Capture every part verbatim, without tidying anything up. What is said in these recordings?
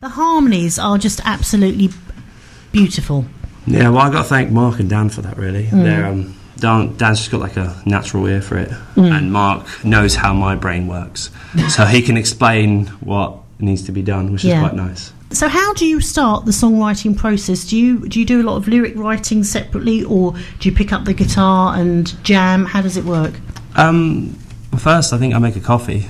The harmonies are just absolutely beautiful. Yeah, well, I got to thank Mark and Dan for that. Really, mm. they're um, Dan, Dan's just got like a natural ear for it, mm. and Mark knows how my brain works, so he can explain what needs to be done, which yeah. is quite nice. So how do you start the songwriting process? Do you do you do a lot of lyric writing separately, or do you pick up the guitar and jam? How does it work? Um, well, first, I think I make a coffee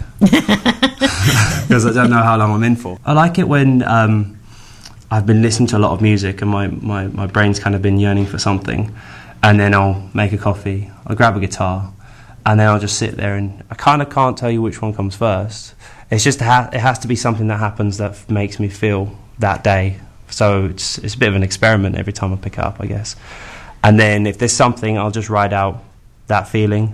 because I don't know how long I'm in for. I like it when um, I've been listening to a lot of music and my, my, my brain's kind of been yearning for something, and then I'll make a coffee, I'll grab a guitar, and then I'll just sit there, and I kind of can't tell you which one comes first. It's just ha- it has to be something that happens that f- makes me feel that day. So it's it's a bit of an experiment every time I pick it up, I guess. And then if there's something, I'll just write out that feeling.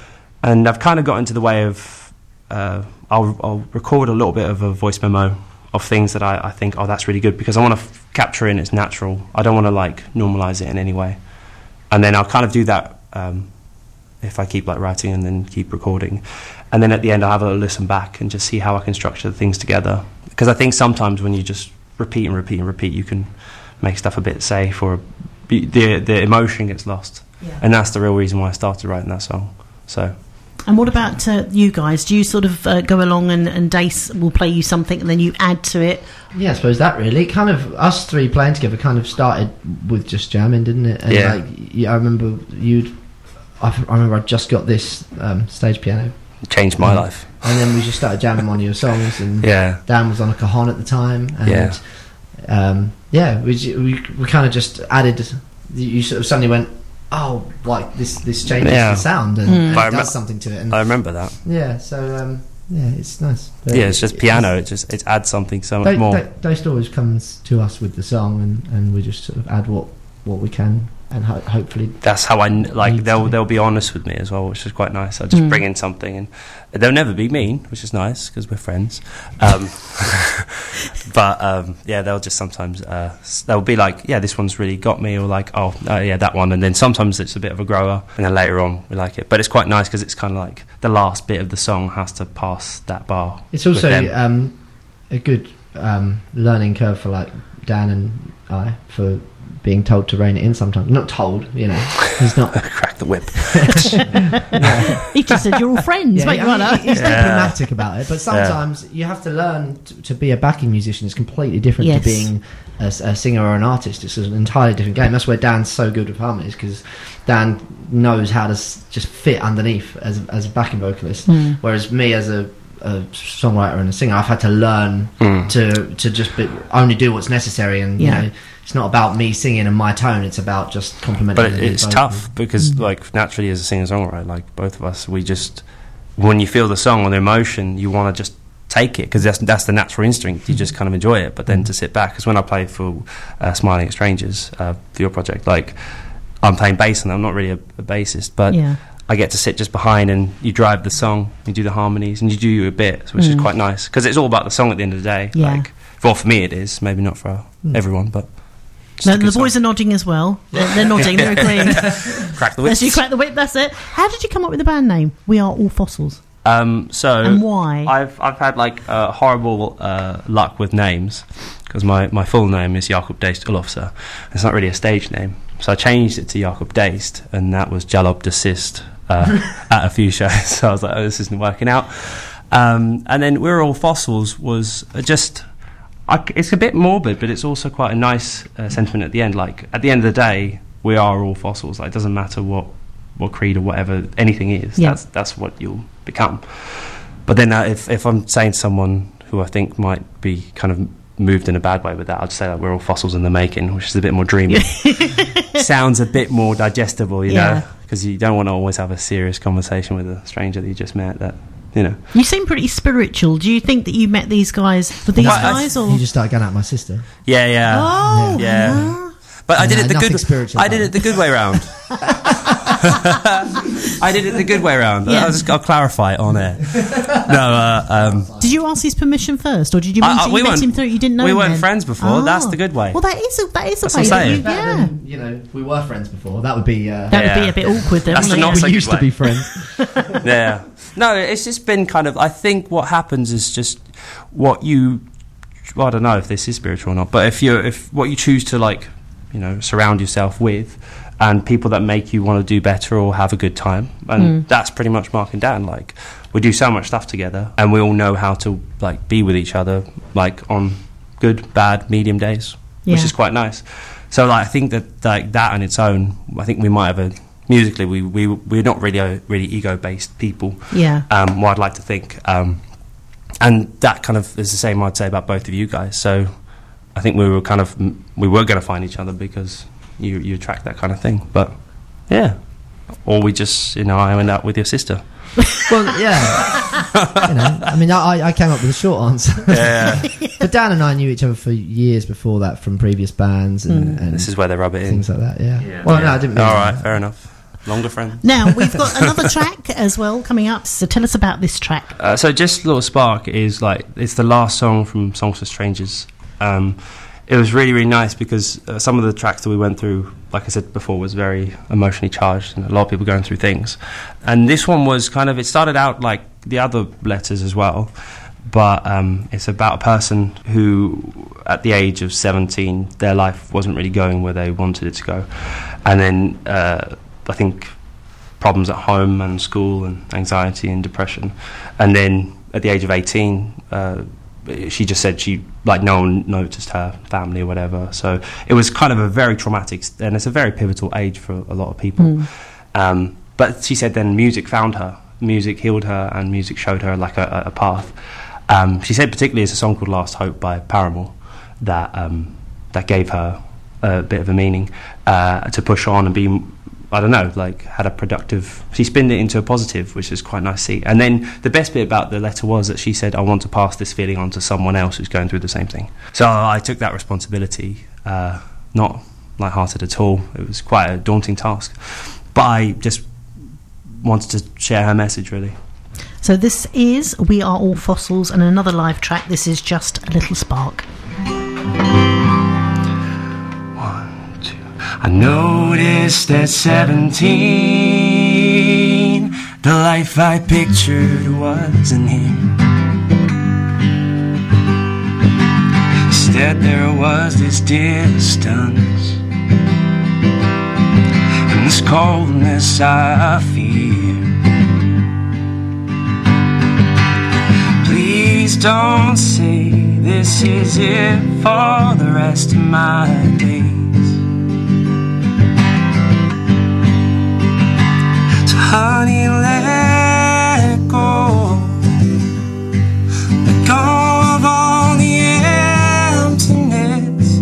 And I've kind of got into the way of uh, I'll, I'll record a little bit of a voice memo of things that I, I think, oh, that's really good, because I want to f- capture it in its natural. I don't want to like normalise it in any way. And then I'll kind of do that um, if I keep like writing and then keep recording. And then at the end, I'll have a listen back and just see how I can structure the things together. Because I think sometimes when you just repeat and repeat and repeat, you can make stuff a bit safe, or be, the the emotion gets lost. Yeah. And that's the real reason why I started writing that song. So. And what about uh, you guys? Do you sort of uh, go along and, and Dace will play you something and then you add to it? Yeah, I suppose that really kind of us three playing together kind of started with just jamming, didn't it? And yeah. Like, yeah, I remember you'd. I, I remember I just got this um, stage piano. Changed my um, life. And then we just started jamming on your songs, and yeah. Dan was on a cajon at the time, and yeah, um, yeah we we, we kind of just added. You sort of suddenly went, oh, like this this changes yeah. the sound and, mm. and it rem- does something to it. And I remember that. Yeah, so um, yeah, it's nice. But yeah, it's just piano. It just it adds something so much they, more. They, Dace always comes to us with the song, and, and we just sort of add what, what we can. And ho- hopefully that's how I like they'll they'll be honest with me as well, which is quite nice. I just mm. bring in something, and they'll never be mean, which is nice because we're friends. Um, but um, yeah, they'll just sometimes uh, they'll be like, yeah, this one's really got me, or like, oh uh, yeah, that one. And then sometimes it's a bit of a grower, and then later on we like it. But it's quite nice because it's kind of like the last bit of the song has to pass that bar. It's also um, a good um, learning curve for like Dan and I for. Being told to rein it in sometimes. Not told, you know. He's not... Crack the whip. yeah. He just said, you're all friends, yeah, mate. I mean, right he's yeah. diplomatic about it, but sometimes yeah. you have to learn to, to be a backing musician. It's completely different yes. to being a, a singer or an artist. It's an entirely different game. That's where Dan's so good with harmonies, because Dan knows how to s- just fit underneath as, as a backing vocalist, mm. whereas me as a a songwriter and a singer, I've had to learn mm. to to just be, only do what's necessary, and yeah. you know, it's not about me singing and my tone, it's about just complimenting. But it, it's tough because mm. like naturally as a singer-songwriter, like both of us, we just, when you feel the song or the emotion, you want to just take it, because that's that's the natural instinct. You mm. just kind of enjoy it. But then to sit back, because when I play for uh, Smiling at Strangers, uh, for your project, like I'm playing bass and I'm not really a, a bassist, but yeah. I get to sit just behind, and you drive the song, you do the harmonies, and you do your bits, which mm. is quite nice, because it's all about the song at the end of the day. Yeah. Like, well, for me it is, maybe not for mm. everyone, but no, the boys song. Are nodding as well. They're, they're nodding, they're agreeing. Crack the whip. As you crack the whip, that's it. How did you come up with the band name? We Are All Fossils. Um, so and why? I've I've had like uh, horrible uh, luck with names, because my, my full name is Jakob Deist Olofsson. It's not really a stage name, so I changed it to Jakob Deist, and that was Jalob Desist uh, at a few shows. So I was like, oh, this isn't working out. Um, and then We're All Fossils was just, I, it's a bit morbid, but it's also quite a nice uh, sentiment at the end. Like, at the end of the day, we are all fossils. Like, it doesn't matter what, what creed or whatever anything is. Yeah. That's that's what you'll become. But then uh, if if I'm saying to someone who I think might be kind of moved in a bad way with that, I'd say that we're all fossils in the making, which is a bit more dreamy. Sounds a bit more digestible, you yeah. know, because you don't want to always have a serious conversation with a stranger that you just met. That you know. You seem pretty spiritual. Do you think that you met these guys with these well, guys, or you just started going out with my sister? Yeah, yeah, oh, yeah. yeah. But I did it the good. I did it the good way round. I did it the good way around. Yeah. I'll just I'll clarify it on air. No. Uh, um, did you ask his permission first, or did you meet, I, I, you we met him through? You didn't know. We him weren't then? friends before. Oh. That's the good way. Well, that is a, that is a That's way. That you, yeah. Then, you know, if we were friends before, that would be uh, that yeah. would be a bit awkward. Then, That's the not we used way. to be friends. Yeah. No, it's just been kind of. I think what happens is just what you if well, I don't know if this is spiritual or not, but if you if what you choose to like, you know, surround yourself with, and people that make you want to do better or have a good time, and mm. that's pretty much Mark and Dan. Like, we do so much stuff together, and we all know how to like be with each other, like on good, bad, medium days, yeah. which is quite nice. So like, I think that like that on its own, I think we might have a musically we we we're not really a, really ego based people. Yeah. Um, what I'd like to think. Um, And that kind of is the same I'd say about both of you guys. So I think we were kind of, we were going to find each other because you you attract that kind of thing. But yeah, or we just, you know, I end up with your sister. Well, yeah. You know, I mean, I, I came up with a short answer. Yeah. But Dan and I knew each other for years before that from previous bands. And, mm. and this is where they rub it in. Things like that, yeah. yeah. Well, yeah. no, I didn't mean All right, that. fair enough. Longer friend. Now, we've got another track as well coming up, so tell us about this track. Uh, so Just a Little Spark is like, it's the last song from Songs for Strangers. Um, it was really, really nice because uh, some of the tracks that we went through, like I said before, was very emotionally charged and a lot of people going through things. And this one was kind of, it started out like the other letters as well, but um, it's about a person who, at the age of seventeen, their life wasn't really going where they wanted it to go. And then uh, I think problems at home and school and anxiety and depression. And then at the age of eighteen, uh, she just said she, like, no one noticed her family or whatever. So it was kind of a very traumatic, and it's a very pivotal age for a lot of people. Mm. Um, but she said then music found her, music healed her, and music showed her like a, a path. Um, she said particularly it's a song called Last Hope by Paramore that um, that gave her a bit of a meaning uh, to push on and be, I don't know, like had a productive, she spinned it into a positive, which is quite nice to see. And then the best bit about the letter was that she said, I want to pass this feeling on to someone else who's going through the same thing. So I took that responsibility, uh, not light-hearted at all. It was quite a daunting task. But I just wanted to share her message, really. So this is We Are All Fossils, and another live track. This is Just a Little Spark. One, two. I noticed at seventeen the life I pictured wasn't here. Instead there was this distance and this coldness I fear. Please don't say this is it for the rest of my days. So honey, let go. Let go of all the emptiness,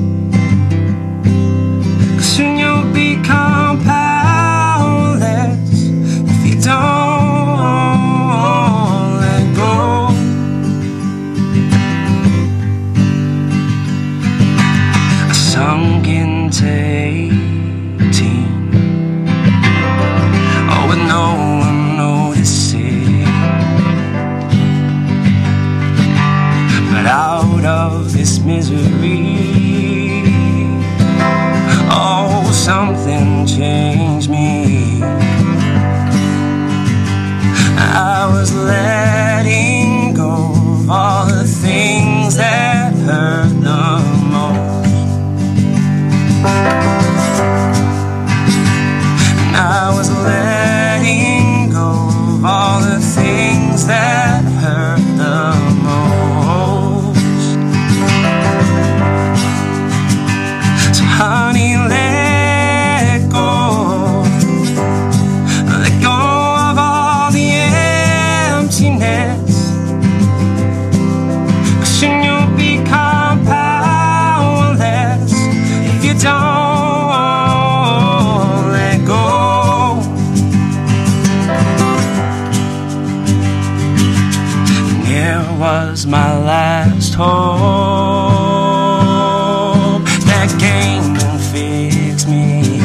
'cause soon you'll become powerless if you don't let go. Sunk into eighteen, oh, with no one noticing. But out of this misery, oh, something changed me. I was letting go of all the things that hurt the most. And I was letting go of all the things that hurt the most. So honey, let go. Let go of all the emptiness, 'cause soon you'll become powerless if you don't let go. And it was my last hope that came and fixed me.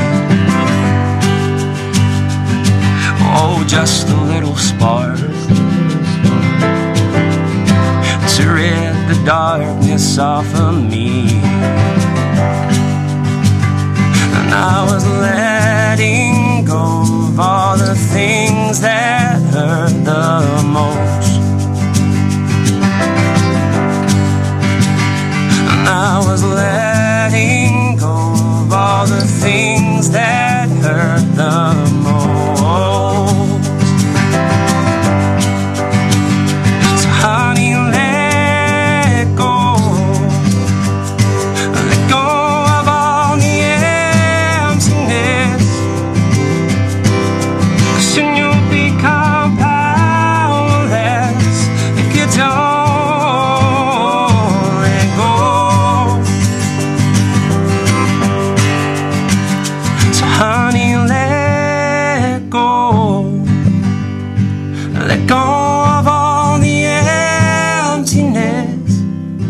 Oh, just a little spark to rid the darkness off of me. And I was letting go of all the things that hurt the most. I was letting go of all the things that hurt the most. So honey, let go. Let go of all the emptiness. 'Cause soon you'll become powerless if you don't. Honey, let go. Let go of all the emptiness.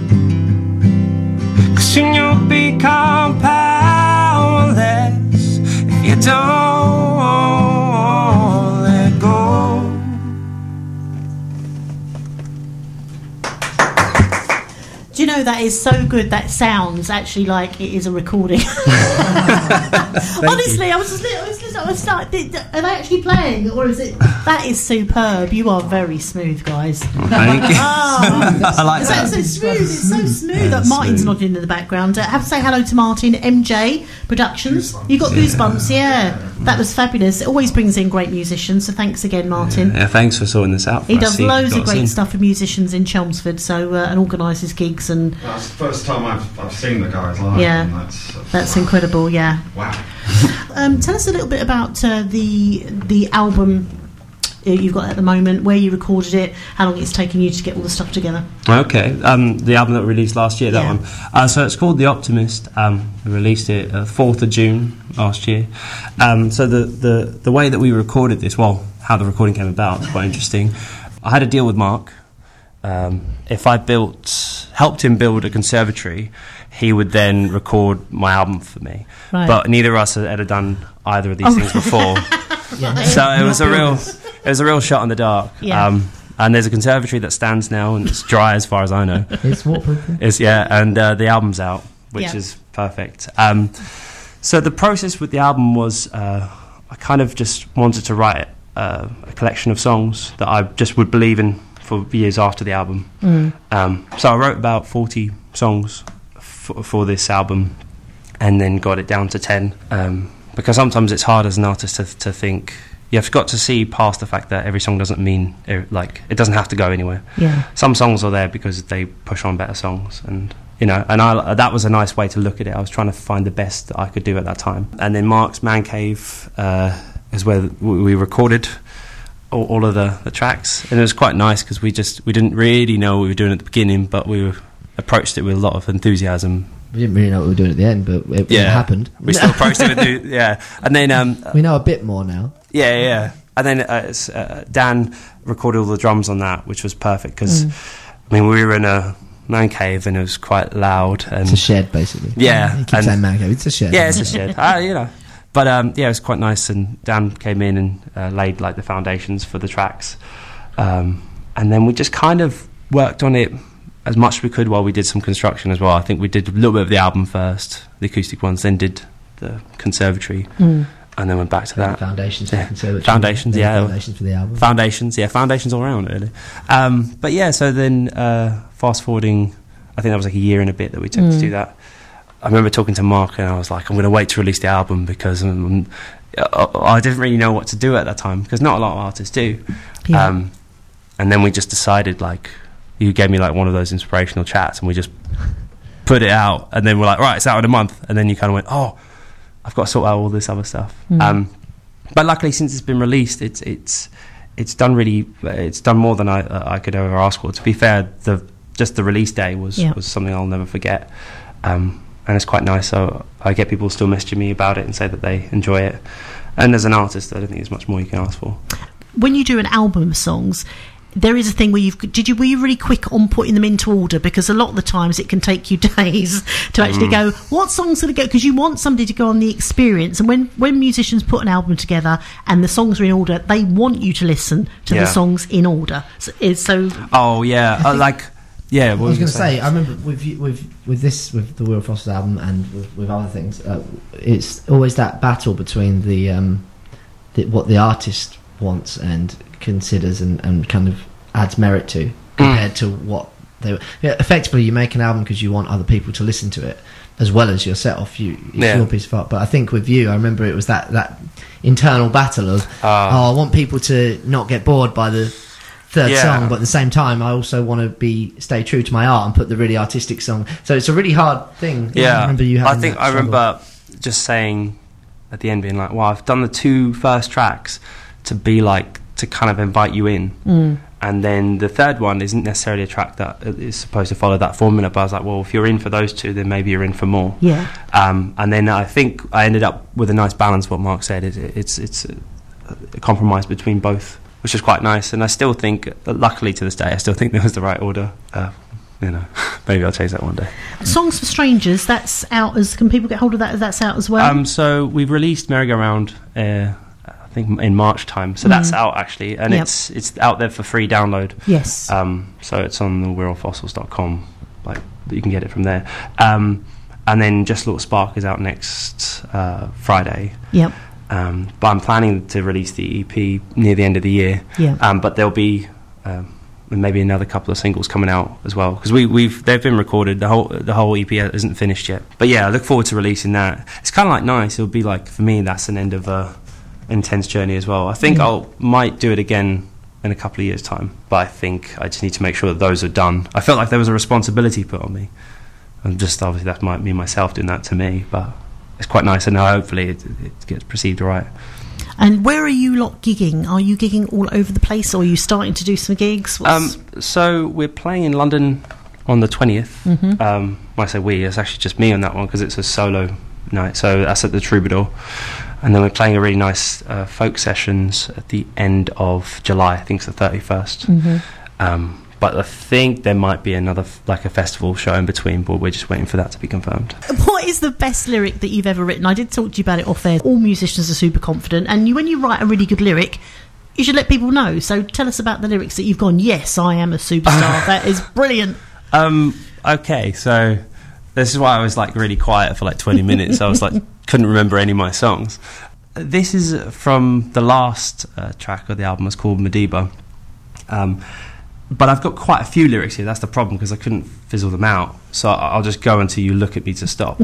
'Cause soon you'll become powerless if you don't let go. Do you know, that is so good? That sounds actually like it is a recording. Honestly, you. I was just, I was just, I was like, are they actually playing, or is it? That is superb. You are very smooth, guys. Thank you. Oh, I like it's that. So smooth. It's so smooth. Yeah, Martin's smooth. nodding in the background. I have to say hello to Martin, M J Productions. Goosebumps. You got goosebumps, yeah. yeah. That was fabulous. It always brings in great musicians. So thanks again, Martin. Yeah, yeah, thanks for sorting this out. For he us. does See, loads of great in. stuff for musicians in Chelmsford. So uh, and organises gigs and. That's the first time I've I've seen the guys live. Yeah, and that's, that's, that's wow. incredible. Yeah. Wow. Um, tell us a little bit about uh, the the album you've got at the moment, where you recorded it, how long it's taken you to get all the stuff together. Okay, um, the album that we released last year, that yeah. one. Uh, so it's called The Optimist. Um, we released it uh, fourth of June last year. Um, so the, the, the way that we recorded this, well, how the recording came about is quite interesting. I had a deal with Mark. Um, if I built, helped him build a conservatory, he would then record my album for me. Right. But neither of us had ever done either of these oh. things before. Yeah. So it was a real, it was a real shot in the dark. Yeah. Um, and there's a conservatory that stands now, and it's dry as far as I know. It's waterproof. It's yeah, and uh, the album's out, which yeah. is perfect. Um, so the process with the album was, uh, I kind of just wanted to write uh, a collection of songs that I just would believe in for years after the album. Mm. Um, so I wrote about forty songs f- for this album, and then got it down to ten. Um, because sometimes it's hard as an artist to, to think. You've got to see past the fact that every song doesn't mean, like, it doesn't have to go anywhere. Yeah. Some songs are there because they push on better songs, and you know, and I, that was a nice way to look at it. I was trying to find the best that I could do at that time. And then Mark's Man Cave uh, is where we recorded all, all of the, the tracks, and it was quite nice because we just we didn't really know what we were doing at the beginning, but we were, approached it with a lot of enthusiasm. We didn't really know what we were doing at the end, but it, yeah, it happened. We still approached it with the, yeah, and then um, we know a bit more now. Yeah, yeah, and then uh, uh, Dan recorded all the drums on that, which was perfect because mm. I mean we were in a man cave and it was quite loud. And it's a shed, basically. Yeah, you keep saying man cave. It's a shed. Yeah, it's a shed. uh, you know, but um, yeah, it was quite nice. And Dan came in and uh, laid like the foundations for the tracks, um, and then we just kind of worked on it as much as we could while we did some construction as well. I think we did a little bit of the album first, the acoustic ones, then did the conservatory, mm. and then went back to that. Foundations for yeah. the conservatory. Foundations, yeah. Foundations for the album. Foundations, yeah. Foundations all around, really. Um, but yeah, so then uh, fast forwarding, I think that was like a year and a bit that we took mm. to do that. I remember talking to Mark and I was like, I'm going to wait to release the album because um, I, I didn't really know what to do at that time because not a lot of artists do. Yeah. Um, and then we just decided, like, you gave me like one of those inspirational chats and we just put it out, and then we're like, right, it's out in a month, and then you kind of went, oh, I've got to sort out all this other stuff. Mm. Um, but luckily, since it's been released, it's it's it's done really, it's done more than I uh, I could ever ask for. To be fair, the just the release day was yeah. was something I'll never forget, um, and it's quite nice. So I get people still messaging me about it and say that they enjoy it. And as an artist, I don't think there's much more you can ask for. When you do an album of songs, there is a thing where you've did you were you really quick on putting them into order, because a lot of the times it can take you days to actually mm. go, what song's going to go, because you want somebody to go on the experience. And when when musicians put an album together and the songs are in order, they want you to listen to yeah. the songs in order. So, it's so oh yeah uh, like yeah what I was going to say? say I remember with with with this with the Will Foster album and with, with other things, uh, it's always that battle between the um the, what the artist wants and considers and, and kind of adds merit to compared mm. to what they were, yeah, effectively you make an album because you want other people to listen to it as well as yourself. You, it's yeah. your piece of art. But I think with you, I remember it was that that internal battle of uh, oh, I want people to not get bored by the third yeah. song, but at the same time I also want to be stay true to my art and put the really artistic song. So it's a really hard thing. Yeah, I remember you having I think that I struggle. remember just saying at the end, being like, "Well, I've done the two first tracks to be like to kind of invite you in." Mm. And then the third one isn't necessarily a track that is supposed to follow that formula, but I was like, well, if you're in for those two, then maybe you're in for more. Yeah. Um, and then I think I ended up with a nice balance, what Mark said. It, it's it's a, a compromise between both, which is quite nice. And I still think, luckily to this day, I still think there was the right order. Uh, you know, maybe I'll change that one day. Songs for Strangers, that's out as... Can people get hold of that? That's out as well? Um, so we've released Merry-Go-Round... Uh, I think in March time, so mm. that's out actually, and yep. it's it's out there for free download. Yes. Um, so it's on the we're all fossils dot com, like you can get it from there. Um, and then Just a Little Spark is out next uh, Friday. Yep. Um, but I'm planning to release the E P near the end of the year. Yeah. Um, but there'll be um, maybe another couple of singles coming out as well, because we we've they've been recorded. The whole the whole E P isn't finished yet. But yeah, I look forward to releasing that. It's kind of like nice. It'll be like, for me, that's an end of a intense journey as well. I think mm. I'll might do it again in a couple of years' time, but I think I just need to make sure that those are done. I felt like there was a responsibility put on me, and just obviously that might be myself doing that to me, but it's quite nice, and hopefully it, it gets perceived right. And where are you lot gigging? Are you gigging all over the place, or are you starting to do some gigs? Um, so we're playing in London on the twentieth. Mm-hmm. Um, when I say we, it's actually just me on that one because it's a solo night. So that's at the Troubadour. And then we're playing a really nice uh, folk sessions at the end of July. I think it's the thirty-first. Mm-hmm. Um, but I think there might be another, f- like a festival show in between, but we're just waiting for that to be confirmed. What is the best lyric that you've ever written? I did talk to you about it off air. All musicians are super confident, and you, when you write a really good lyric, you should let people know. So tell us about the lyrics that you've gone, yes, I am a superstar. That is brilliant. Um, okay, so this is why I was like really quiet for like twenty minutes. I was like, couldn't remember any of my songs. This is from the last uh, track of the album. It's called Madiba. Um, but I've got quite a few lyrics here. That's the problem, because I couldn't fizzle them out. So I'll just go until you look at me to stop.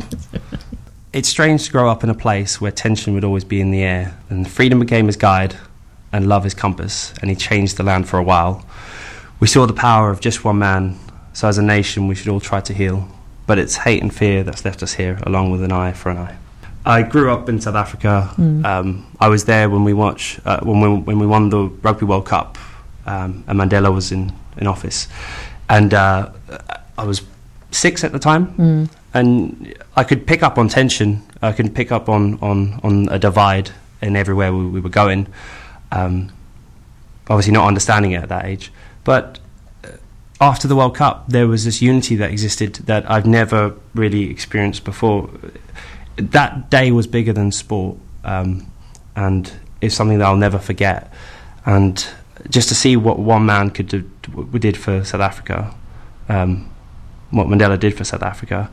It's strange to grow up in a place where tension would always be in the air, and freedom became his guide and love his compass, and he changed the land for a while. We saw the power of just one man, so as a nation we should all try to heal. But it's hate and fear that's left us here, along with an eye for an eye. I grew up in South Africa. Mm. Um, I was there when we watched uh, when we when we won the Rugby World Cup, um, and Mandela was in, in office, and uh, I was six at the time, mm. and I could pick up on tension. I could pick up on, on, on a divide in everywhere we, we were going. Um, obviously, not understanding it at that age, but after the World Cup, there was this unity that existed that I've never really experienced before. That day was bigger than sport, um, and it's something that I'll never forget. And just to see what one man could do, we did for South Africa, um, what Mandela did for South Africa,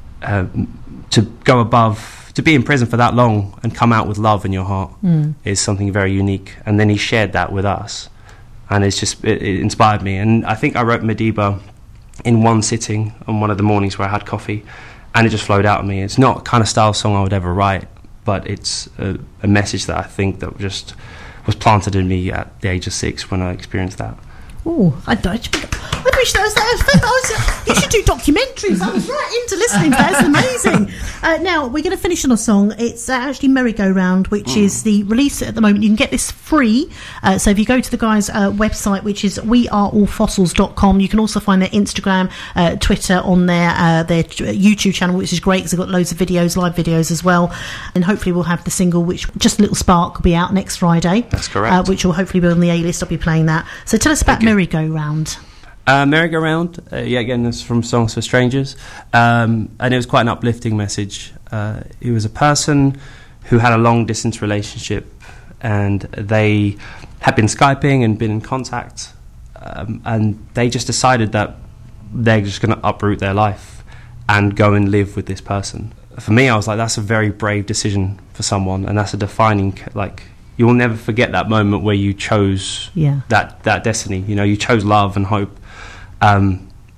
um, to go above, to be in prison for that long and come out with love in your heart mm. is something very unique. And then he shared that with us, and it's just it, it inspired me. And I think I wrote Madiba in one sitting on one of the mornings where I had coffee, and it just flowed out of me. It's not the kind of style song I would ever write, but it's a, a message that I think that just was planted in me at the age of six when I experienced that. Oh, I, I, I wish that was that. Was, you should do documentaries. I was right into listening to that. It's amazing. Uh, now, we're going to finish on a song. It's uh, actually Merry-Go-Round, which mm. is the release at the moment. You can get this free. Uh, so if you go to the guys' uh, website, which is we are all fossils dot com, you can also find their Instagram, uh, Twitter on their, uh, their YouTube channel, which is great because they've got loads of videos, live videos as well. And hopefully we'll have the single, which Just a Little Spark, will be out next Friday. That's correct. Uh, which will hopefully be on the A-list. I'll be playing that. So tell us about Merry Merry-Go-Round. Uh, Merry-Go-Round, uh, yeah, again, this is from Songs for Strangers, um, and it was quite an uplifting message. Uh, it was a person who had a long-distance relationship, and they had been Skyping and been in contact, um, and they just decided that they're just going to uproot their life and go and live with this person. For me, I was like, that's a very brave decision for someone, and that's a defining, like, you will never forget that moment where you chose yeah. that, that destiny. You know, you chose love and hope. Um,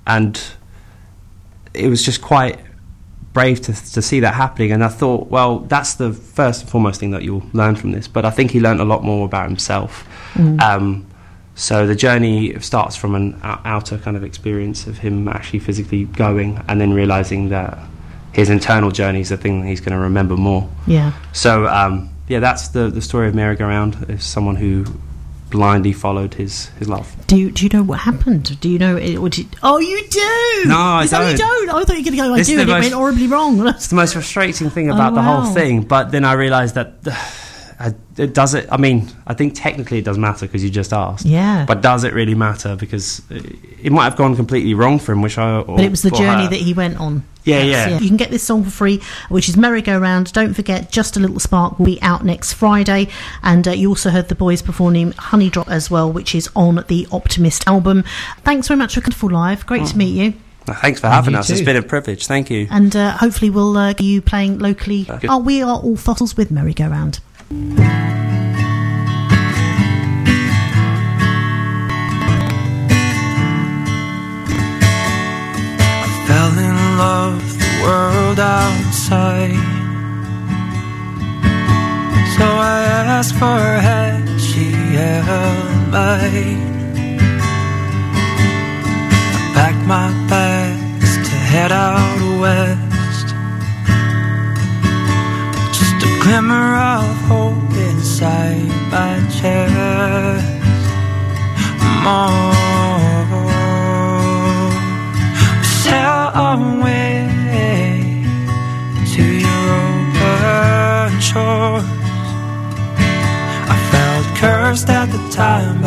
and it was just quite brave to to see that happening. And I thought, well, that's the first and foremost thing that you'll learn from this. But I think he learned a lot more about himself. Mm. Um, so the journey starts from an outer kind of experience of him actually physically going, and then realising that his internal journey is the thing that he's going to remember more. Yeah. So um, yeah, that's the the story of Merry-Go-Round. Is someone who blindly followed his, his love. Do you, do you know what happened? Do you know it? Or did, oh, you do! No, I don't. No, you don't. I thought you were going to go, I this do, and most, it went horribly wrong. It's the most frustrating thing about oh, the wow. whole thing. But then I realised that uh, it does it. I mean, I think technically it does matter because you just asked. Yeah. But does it really matter? Because it might have gone completely wrong for him, which I. Or, but it was the journey her. that he went on. Yeah, yes, yeah, yeah. You can get this song for free, which is Merry-Go-Round. Don't forget, Just a Little Spark will be out next Friday. And uh, you also heard the boys performing Honey Drop as well, which is on the Optimist album. Thanks very much for Wonderful Live. Great oh. to meet you. Thanks for having us. Too. It's been a privilege. Thank you. And uh, hopefully we'll uh, get you playing locally. Okay. Oh, we are all fossils with Merry-Go-Round. Fell in love with the world outside, so I asked for her hand, she held mine. I packed my bags to head out west, just a glimmer of hope inside my chest. More sail away to your open shores. I felt cursed at the time,